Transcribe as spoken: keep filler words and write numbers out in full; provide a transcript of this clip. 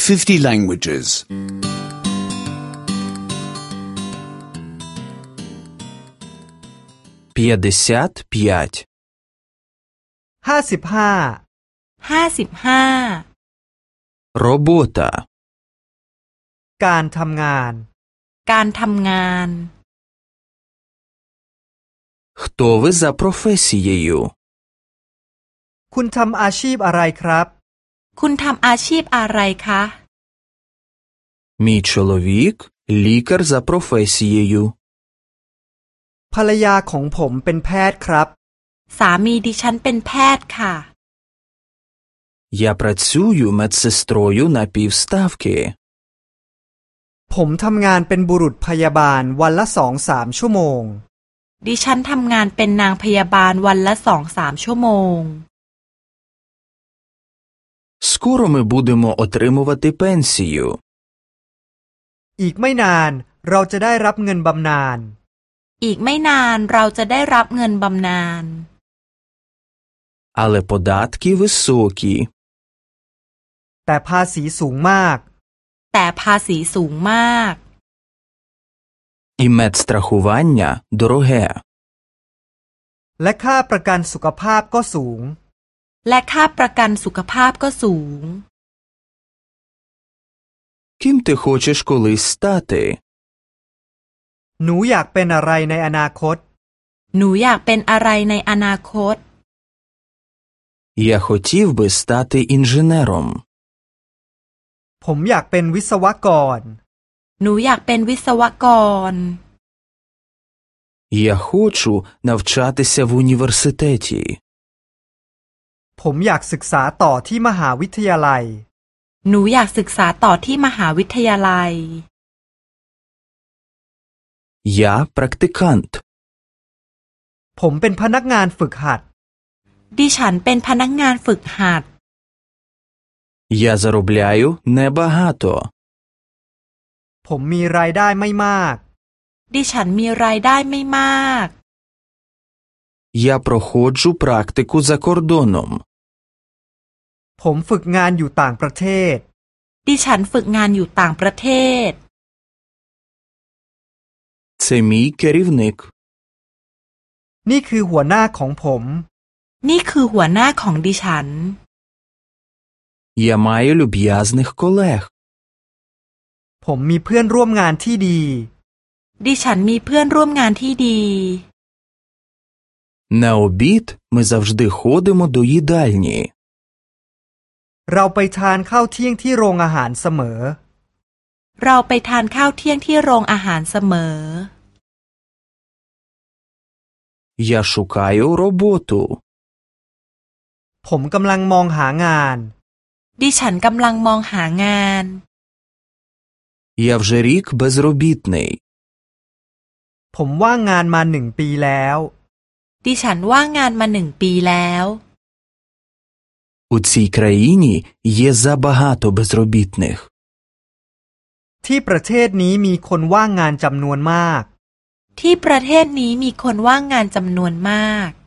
fifty languages. п'ятдесят п'ять. ห้าสิบห้าห้าสิบห้า Робота. การทำงานการทำงาน Хто ви за професією? คุณทำอาชีพอะไรครับคุณทำอาชีพอะไรคะ Мій чоловік – лікар за професією. ภรรยาของผมเป็นแพทย์ครับสามีดิฉันเป็นแพทย์ค่ะ Я працюю медсестрою на півставки. ผมทำงานเป็นบุรุษพยาบาลวันละสองสามชั่วโมงดิฉันทำงานเป็นนางพยาบาลวันละสองสามชั่วโมง Скоро ми будемо отримувати пенсію. อีกไม่นานเราจะได้รับเงินบำนาญอีกไม่นานเราจะได้รับเงินบำนาญ Але податки високі. แต่ภาษีสูงมากแต่ภาษีสูงมาก І медстрахування дороге. และค่าประกันสุขภาพก็สูงและค่าประกันสุขภาพก็สูง Ким ти хочеш колись стати? หนูอยากเป็นอะไรในอนาคตหนูอยากเป็นอะไรในอนาคต Я хотів би стати інженером. ผมอยากเป็นวิศวกรหนูอยากเป็นวิศวกร Я хочу навчатися в університеті. ผมอยากศึกษาต่อที่มหาวิทยาลัยหนูอยากศึกษาต่อที่มหาวิทยาลัย Я практикант. ผมเป็นพนักงานฝึกหัดดิฉันเป็นพนักงานฝึกหัด Я заробляю небагато. ผมมีรายได้ไม่มากดิฉันมีรายได้ไม่มาก Я проходжу практику за кордоном. ผมฝึกงานอยู่ต่างประเทศดิฉันฝึกงานอยู่ต่างประเทศ Це мій керівник. นี่คือหัวหน้าของผมนี่คือหัวหน้าของดิฉัน Я маю люб'язних колег. ผมมีเพื่อนร่วมงานที่ดีดิฉันมีเพื่อนร่วมงานที่ดี На обід ми завжди ходимо до їдальні. เราไปทานข้าวเที่ยงที่โรงอาหารเสมอเราไปทานข้าวเที่ยงที่โรงอาหารเสมอ Я шукаю роботу. ผมกำลังมองหางานดิฉันกำลังมองหางาน Я вже рік безробітний. ผมว่างงานมาหนึ่งปีแล้วดิฉันว่างงานมาหนึ่งปีแล้ว У цій країні є забагато безробітних. ที่ประเทศนี้มีคนว่างงานจำนวนมากที่ประเทศนี้มีคนว่างงานจำนวนมาก